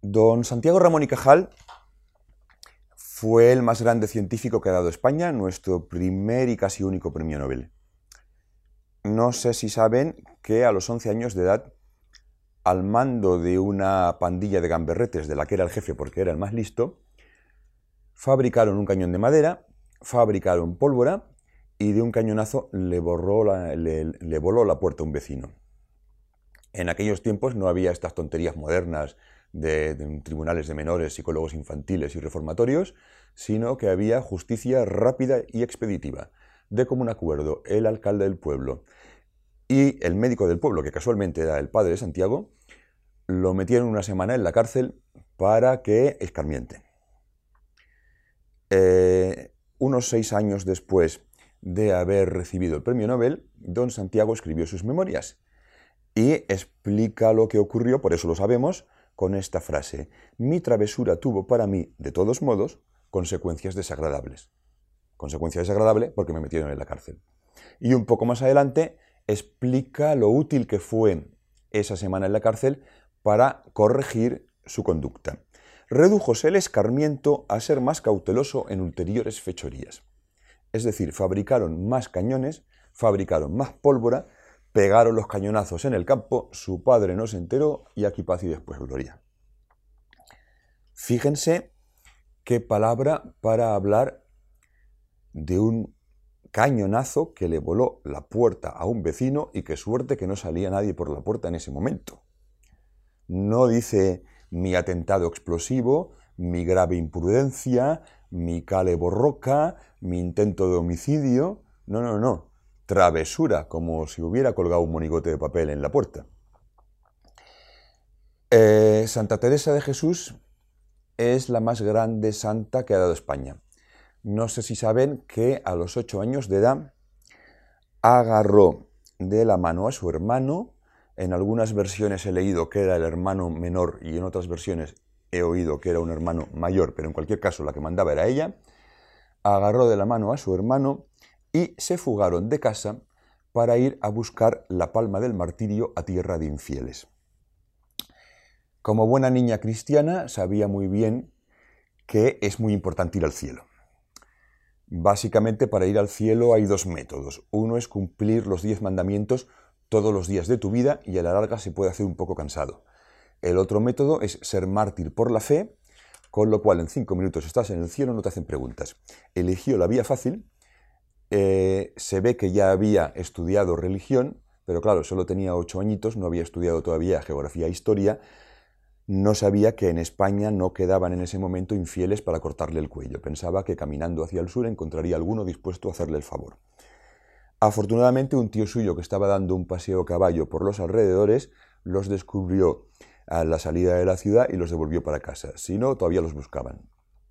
Don Santiago Ramón y Cajal fue el más grande científico que ha dado España, nuestro primer y casi único premio Nobel. No sé si saben que a los 11 años de edad, al mando de una pandilla de gamberretes de la que era el jefe porque era el más listo, fabricaron un cañón de madera, fabricaron pólvora y de un cañonazo le voló la puerta a un vecino. En aquellos tiempos no había estas tonterías modernas de tribunales de menores, psicólogos infantiles y reformatorios, sino que había justicia rápida y expeditiva. De común acuerdo, el alcalde del pueblo y el médico del pueblo, que casualmente era el padre de Santiago, lo metieron una semana en la cárcel para que escarmiente. Unos 6 años después de haber recibido el premio Nobel, don Santiago escribió sus memorias y explica lo que ocurrió, por eso lo sabemos, con esta frase: mi travesura tuvo para mí, de todos modos, consecuencias desagradables. Consecuencia desagradable porque me metieron en la cárcel. Y un poco más adelante explica lo útil que fue esa semana en la cárcel para corregir su conducta. Redújose el escarmiento a ser más cauteloso en ulteriores fechorías. Es decir, fabricaron más cañones, fabricaron más pólvora, pegaron los cañonazos en el campo, su padre no se enteró y aquí paz y después gloria. Fíjense qué palabra para hablar de un cañonazo que le voló la puerta a un vecino y qué suerte que no salía nadie por la puerta en ese momento. No dice mi atentado explosivo, mi grave imprudencia, mi cale borroca, mi intento de homicidio. No. Travesura, como si hubiera colgado un monigote de papel en la puerta. Santa Teresa de Jesús es la más grande santa que ha dado España. No sé si saben que a los 8 años de edad agarró de la mano a su hermano. En algunas versiones he leído que era el hermano menor y en otras versiones he oído que era un hermano mayor, pero en cualquier caso la que mandaba era ella. Agarró de la mano a su hermano y se fugaron de casa para ir a buscar la palma del martirio a tierra de infieles. Como buena niña cristiana sabía muy bien que es muy importante ir al cielo. Básicamente, para ir al cielo hay 2 métodos. Uno es cumplir los 10 mandamientos todos los días de tu vida y a la larga se puede hacer un poco cansado. El otro método es ser mártir por la fe, con lo cual en 5 minutos estás en el cielo, no te hacen preguntas. Eligió la vía fácil. Se ve que ya había estudiado religión, pero claro, solo tenía 8 añitos, no había estudiado todavía geografía e historia, no sabía que en España no quedaban en ese momento infieles para cortarle el cuello. Pensaba que caminando hacia el sur encontraría alguno dispuesto a hacerle el favor. Afortunadamente, un tío suyo que estaba dando un paseo a caballo por los alrededores los descubrió a la salida de la ciudad y los devolvió para casa. Si no, todavía los buscaban.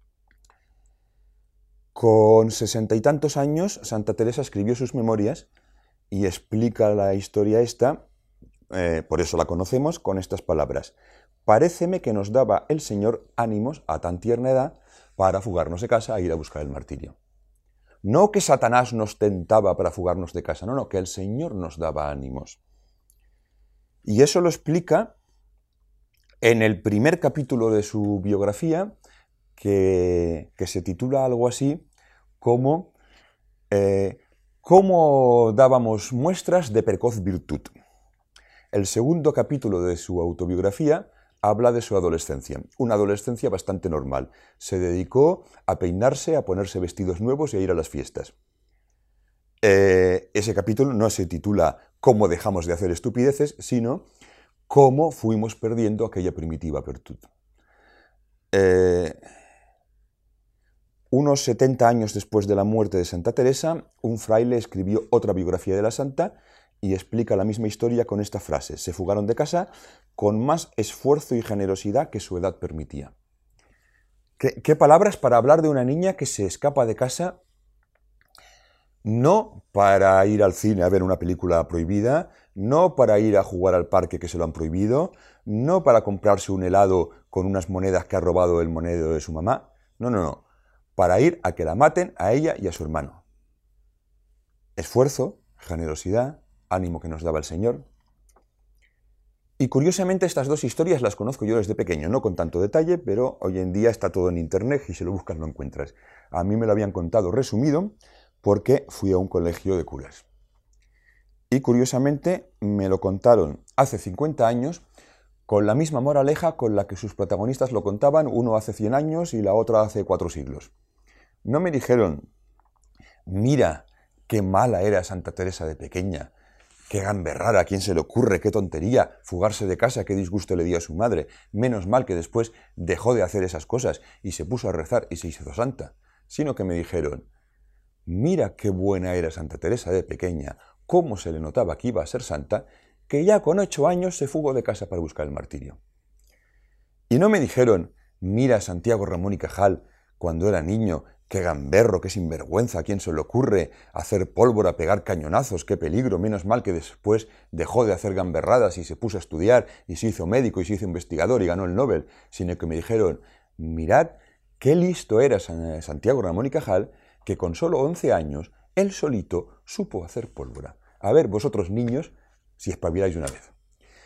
Con 60 y tantos años, Santa Teresa escribió sus memorias y explica la historia esta, por eso la conocemos, con estas palabras: paréceme que nos daba el Señor ánimos a tan tierna edad para fugarnos de casa e ir a buscar el martirio. No que Satanás nos tentaba para fugarnos de casa, no, que el Señor nos daba ánimos. Y eso lo explica en el primer capítulo de su biografía, que se titula algo así como ¿Cómo dábamos muestras de precoz virtud? El segundo capítulo de su autobiografía habla de su adolescencia, una adolescencia bastante normal. Se dedicó a peinarse, a ponerse vestidos nuevos y a ir a las fiestas. Ese capítulo no se titula ¿Cómo dejamos de hacer estupideces?, sino ¿Cómo fuimos perdiendo aquella primitiva virtud? Unos 70 años después de la muerte de Santa Teresa, un fraile escribió otra biografía de la santa y explica la misma historia con esta frase: se fugaron de casa con más esfuerzo y generosidad que su edad permitía. ¿Qué palabras para hablar de una niña que se escapa de casa no para ir al cine a ver una película prohibida, no para ir a jugar al parque que se lo han prohibido, no para comprarse un helado con unas monedas que ha robado el monedero de su mamá? No. Para ir a que la maten a ella y a su hermano. Esfuerzo, generosidad, ánimo que nos daba el Señor. Y curiosamente estas dos historias las conozco yo desde pequeño, no con tanto detalle, pero hoy en día está todo en internet y si lo buscas lo encuentras. A mí me lo habían contado resumido porque fui a un colegio de curas. Y curiosamente me lo contaron hace 50 años con la misma moraleja con la que sus protagonistas lo contaban, uno hace 100 años y la otra hace 4 siglos. No me dijeron, mira qué mala era Santa Teresa de pequeña, qué gamberrada, ¿a quién se le ocurre? Qué tontería, fugarse de casa, qué disgusto le dio a su madre. Menos mal que después dejó de hacer esas cosas y se puso a rezar y se hizo santa. Sino que me dijeron, mira qué buena era Santa Teresa de pequeña, cómo se le notaba que iba a ser santa, que ya con 8 años se fugó de casa para buscar el martirio. Y no me dijeron, mira Santiago Ramón y Cajal, cuando era niño, qué gamberro, qué sinvergüenza, ¿a quién se le ocurre hacer pólvora, pegar cañonazos? Qué peligro, menos mal que después dejó de hacer gamberradas y se puso a estudiar y se hizo médico y se hizo investigador y ganó el Nobel, sino que me dijeron, mirad qué listo era Santiago Ramón y Cajal, que con solo 11 años, él solito supo hacer pólvora. A ver, vosotros niños, si espabiláis una vez.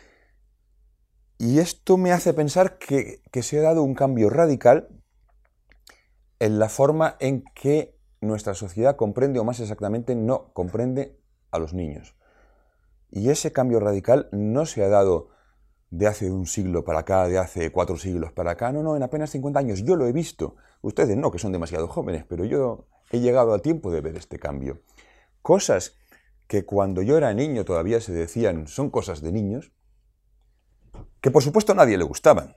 Y esto me hace pensar que se ha dado un cambio radical en la forma en que nuestra sociedad comprende, o más exactamente, no comprende a los niños. Y ese cambio radical no se ha dado de hace un siglo para acá, de hace 4 siglos para acá, no, en apenas 50 años. Yo lo he visto. Ustedes no, que son demasiado jóvenes, pero yo he llegado a tiempo de ver este cambio. Cosas que cuando yo era niño todavía se decían son cosas de niños, que por supuesto a nadie le gustaban.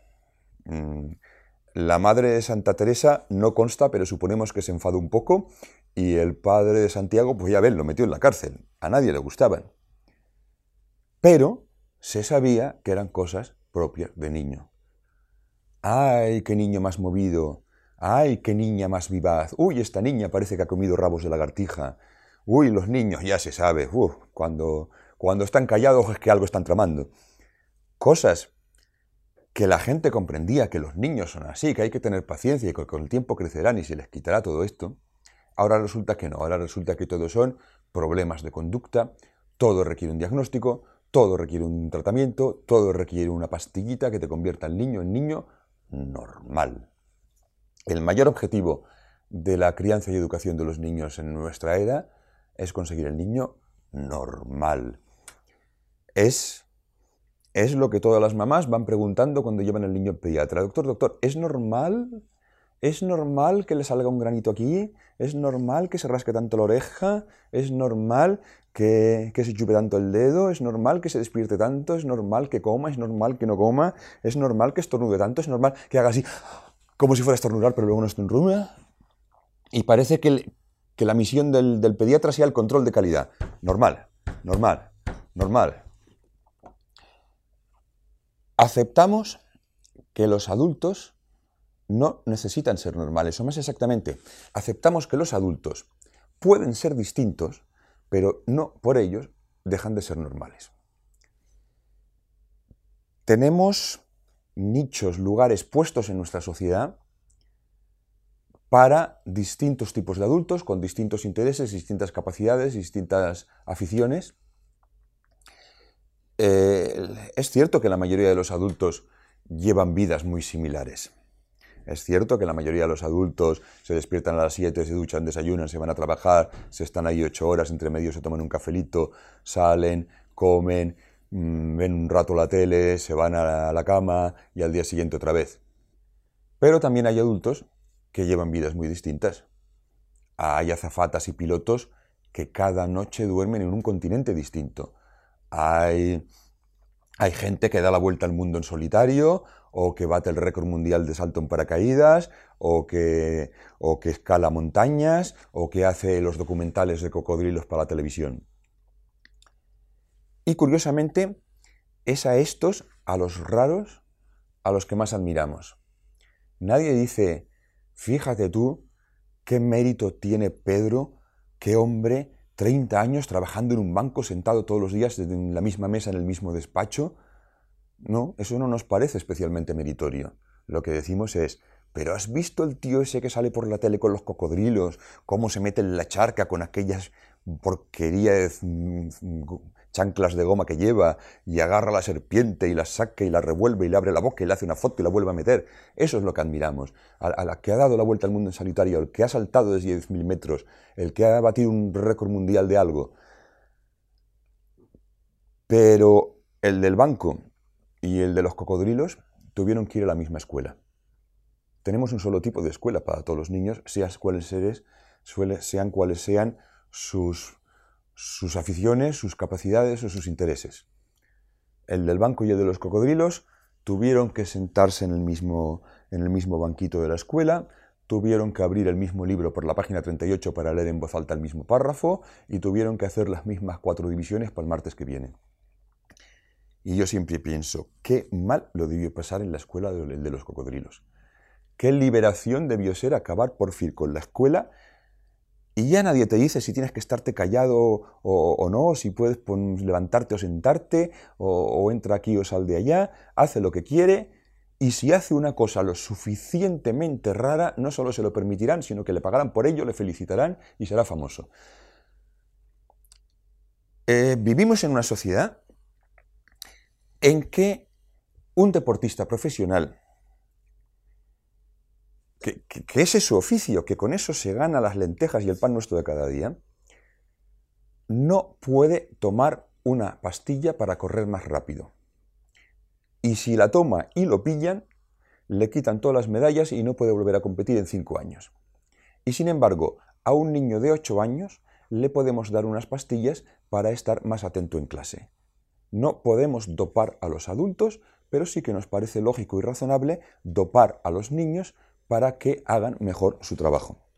La madre de Santa Teresa no consta, pero suponemos que se enfadó un poco, y el padre de Santiago, pues ya ven, lo metió en la cárcel. A nadie le gustaban. Pero se sabía que eran cosas propias de niño. ¡Ay, qué niño más movido! ¡Ay, qué niña más vivaz! ¡Uy, esta niña parece que ha comido rabos de lagartija! ¡Uy, los niños, ya se sabe! Cuando están callados es que algo están tramando. Cosas que la gente comprendía, que los niños son así, que hay que tener paciencia y que con el tiempo crecerán y se les quitará todo esto, ahora resulta que no, ahora resulta que todo son problemas de conducta, todo requiere un diagnóstico, todo requiere un tratamiento, todo requiere una pastillita que te convierta al niño en niño normal. El mayor objetivo de la crianza y educación de los niños en nuestra era es conseguir el niño normal. Es lo que todas las mamás van preguntando cuando llevan al niño al pediatra. Doctor, ¿es normal? ¿Es normal que le salga un granito aquí? ¿Es normal que se rasque tanto la oreja? ¿Es normal que se chupe tanto el dedo? ¿Es normal que se despierte tanto? ¿Es normal que coma? ¿Es normal que no coma? ¿Es normal que estornude tanto? ¿Es normal que haga así, como si fuera a estornudar, pero luego no estornuda? Y parece que la misión del pediatra sea el control de calidad. Normal, normal, normal. Aceptamos que los adultos no necesitan ser normales, o más exactamente, aceptamos que los adultos pueden ser distintos, pero no por ellos dejan de ser normales. Tenemos nichos, lugares puestos en nuestra sociedad para distintos tipos de adultos, con distintos intereses, distintas capacidades, distintas aficiones. Es cierto que la mayoría de los adultos llevan vidas muy similares. Es cierto que la mayoría de los adultos se despiertan a las 7, se duchan, desayunan, se van a trabajar, se están ahí 8 horas, entre medio se toman un cafelito, salen, comen, ven un rato la tele, se van a la cama y al día siguiente otra vez. Pero también hay adultos que llevan vidas muy distintas. Hay azafatas y pilotos que cada noche duermen en un continente distinto. Hay gente que da la vuelta al mundo en solitario, o que bate el récord mundial de salto en paracaídas, o que escala montañas, o que hace los documentales de cocodrilos para la televisión. Y curiosamente, es a estos, a los raros, a los que más admiramos. Nadie dice, fíjate tú, qué mérito tiene Pedro, qué hombre, 30 años trabajando en un banco, sentado todos los días en la misma mesa, en el mismo despacho. No, eso no nos parece especialmente meritorio. Lo que decimos es, ¿pero has visto el tío ese que sale por la tele con los cocodrilos? ¿Cómo se mete en la charca con aquellas porquerías chanclas de goma que lleva y agarra a la serpiente y la saca y la revuelve y le abre la boca y le hace una foto y la vuelve a meter. Eso es lo que admiramos. A la que ha dado la vuelta al mundo en solitario, el que ha saltado desde 10.000 metros, el que ha batido un récord mundial de algo. Pero el del banco y el de los cocodrilos tuvieron que ir a la misma escuela. Tenemos un solo tipo de escuela para todos los niños, sean cuales sean sus aficiones, sus capacidades o sus intereses. El del banco y el de los cocodrilos tuvieron que sentarse en el mismo banquito de la escuela, tuvieron que abrir el mismo libro por la página 38 para leer en voz alta el mismo párrafo y tuvieron que hacer las mismas 4 divisiones para el martes que viene. Y yo siempre pienso, qué mal lo debió pasar en la escuela de los cocodrilos. Qué liberación debió ser acabar por fin con la escuela y ya nadie te dice si tienes que estarte callado o no, si puedes levantarte o sentarte, o entra aquí o sal de allá, hace lo que quiere, y si hace una cosa lo suficientemente rara, no solo se lo permitirán, sino que le pagarán por ello, le felicitarán y será famoso. Vivimos en una sociedad en que un deportista profesional, que ese es su oficio, que con eso se gana las lentejas y el pan nuestro de cada día, no puede tomar una pastilla para correr más rápido. Y si la toma y lo pillan, le quitan todas las medallas y no puede volver a competir en 5 años. Y sin embargo, a un niño de 8 años le podemos dar unas pastillas para estar más atento en clase. No podemos dopar a los adultos, pero sí que nos parece lógico y razonable dopar a los niños para que hagan mejor su trabajo.